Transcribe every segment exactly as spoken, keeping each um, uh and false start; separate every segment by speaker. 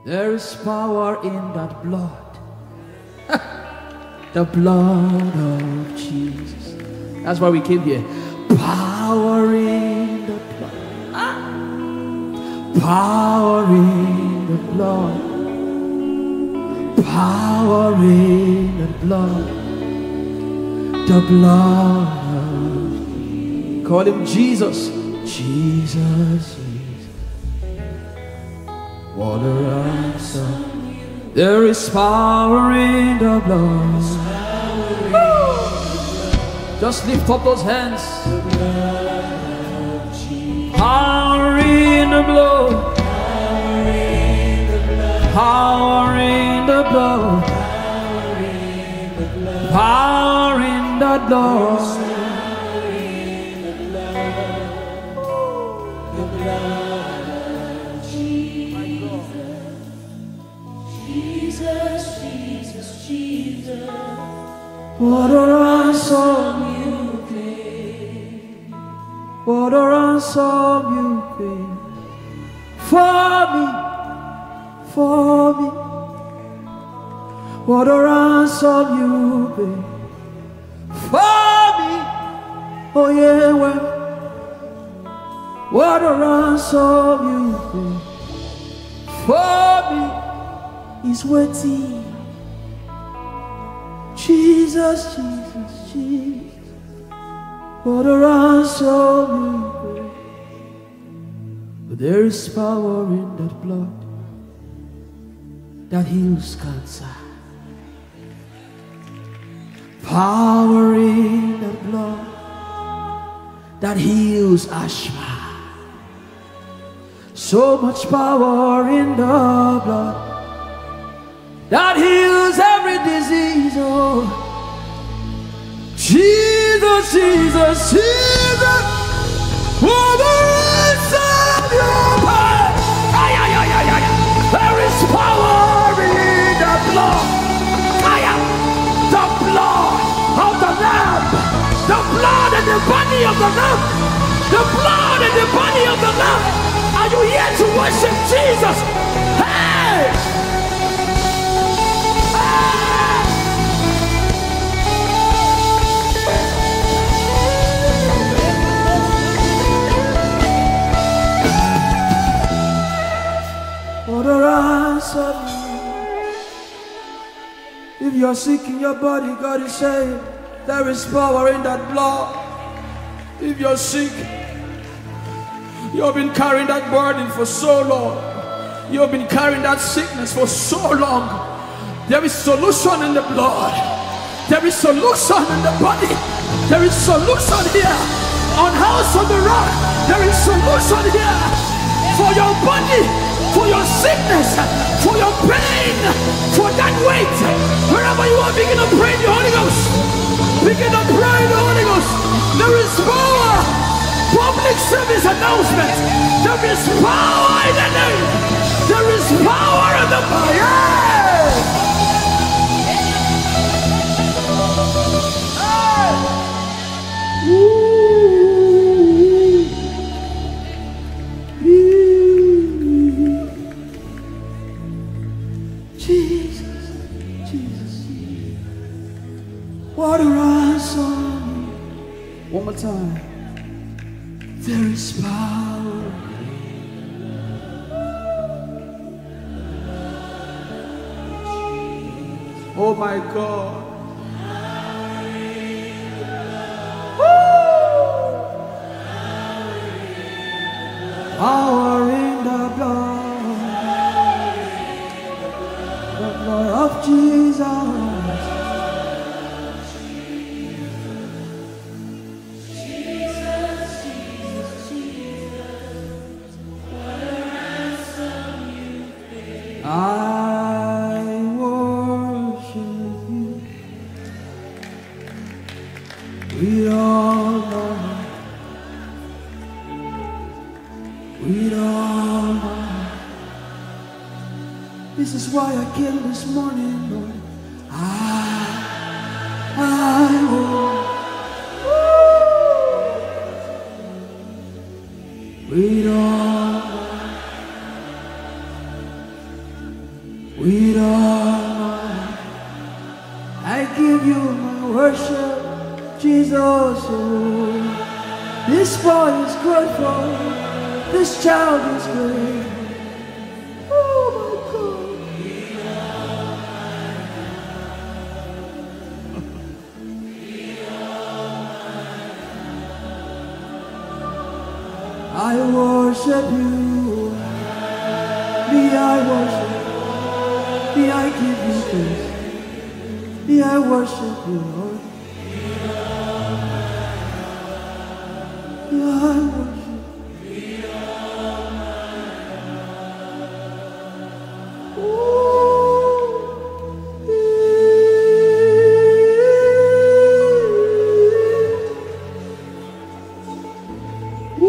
Speaker 1: There is power in that blood. The blood of Jesus. That's why we came here. Power in the blood. Ah. Power in the blood. Power in the blood. The blood of Jesus. Call him Jesus. Jesus. What a ransom. There is power in the blood. Just lift up those hands. Power in the blood. Power in the blood. Power in the blood. What a ransom you paid. What a ransom you paid. For me, for me. What a ransom you paid. For me, oh yeah, well. What a ransom you paid. For me is waiting. Jesus, Jesus, Jesus, what a ransom you pay. But there is power in that blood that heals cancer. Power in that blood that heals asthma. So much power in the blood that heals every disease. Oh, Jesus, Jesus, Jesus, what a ransom you pay. Ay, ay, ay, ay, ay. There is power in the blood. Ay, ay. The blood of the Lamb. The blood and the body of the Lamb. The blood and the body of the Lamb. Are you here to worship Jesus? Hey! What a ransom. If you're sick in your body, God is saying there is power in that blood. If you're sick, you've been carrying that burden for so long. You've been carrying that sickness for so long. There is solution in the blood. There is solution in the body. There is solution here. On House of the Rock, there is solution here. For your body, for your sickness, for your pain, for that weight. Wherever you are, begin to pray in the Holy Ghost. Begin to pray in the Holy Ghost. There is power. Public service announcement. There is power in the name. There is power in the fire. Jesus, Jesus, what a ransom. One more time. There is power. Oh my God. Power in the blood. The blood of Jesus. I worship you with all my heart, with all my heart. This is why I came this morning, Lord. I, I worship with all my heart. With all my heart, I give you my worship, Jesus. Oh, this boy is grateful, this child is grateful. Oh my God. I worship you, me I worship. Me, I give you praise. Me, I worship you, Lord. Me, I worship. Ooh.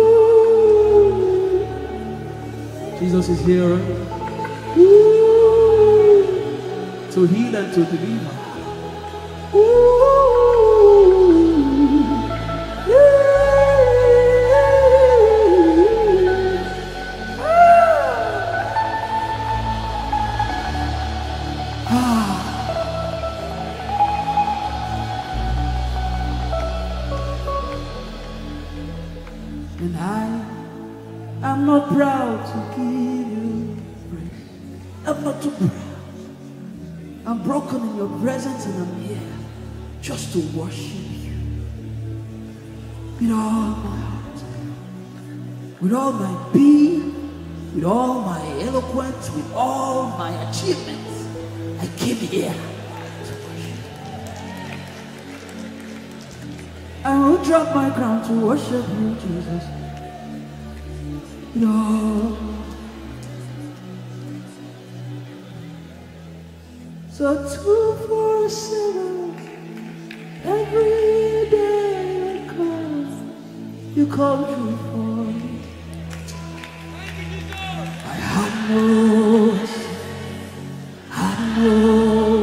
Speaker 1: Ooh. Jesus is here, right? Ooh. To heal and to deliver. And I am not proud to give you praise. I'm not too proud. I'm broken in your presence and I'm here just to worship you. With all my heart, with all my being, with all my eloquence, with all my achievements, I came here to worship you. I will drop my crown to worship you, Jesus. With all. So two, four, seven, every day I come, you come through for me. I had no, had no,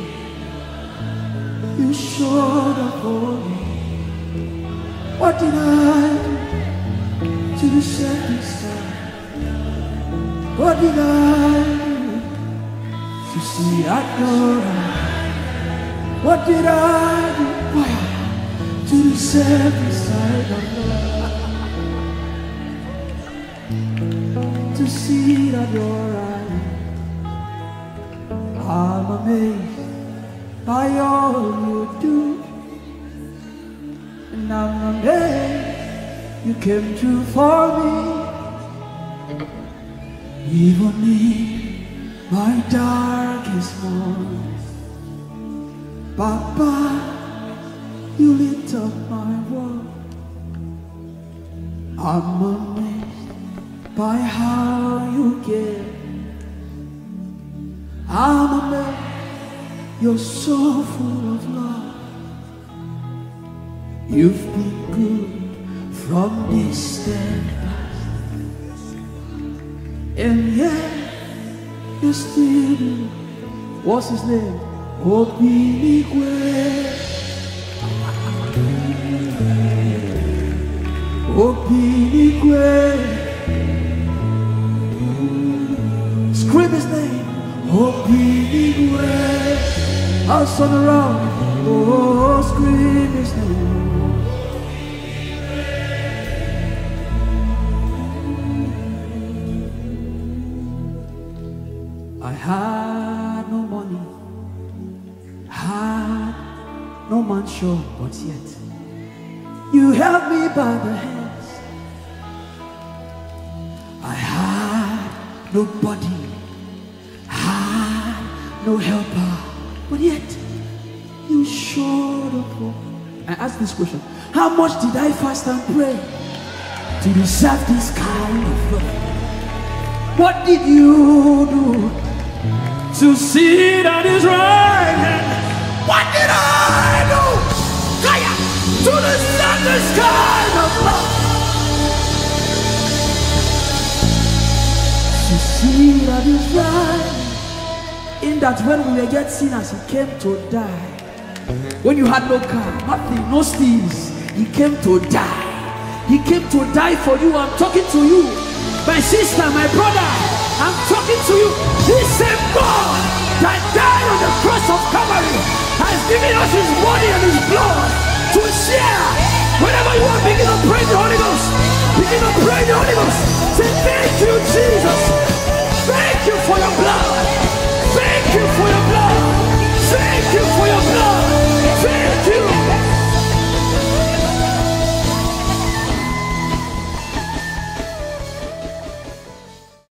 Speaker 1: you showed up for me. What did I do to deserve this time? What did I do to see at your eyes? What did I do to deserve this side of love? To see at your eyes, I'm amazed by all you do, and I'm amazed you came through for me, even in my darkest moments. Papa, you lit up my world. I'm amazed by how you care. I'm amazed you're so full of love. You've been good from distant past, and yet you still do. What's his name? Obinigwe. Obinigwe. Scream his name. Obinigwe. I'll turn around. Oh, scream his name. I had no money, had no mansion, but yet you held me by the hands. I had nobody, had no helper, but yet you showed up for me. I asked this question: how much did I fast and pray to deserve this kind of love? What did you do to sit at his right hand? What did I do to deserve this kind of love? To sit at his right, in that when we were yet sinners, he came to die. When you had no car, nothing, no steals, he came to die. He came to die for you. I'm talking to you, my sister, my brother. I'm talking to you. This same God that died on the cross of Calvary has given us his body and his blood to share. Whenever you are, begin to pray the Holy Ghost. Begin to pray the Holy Ghost. Say, thank you, Jesus.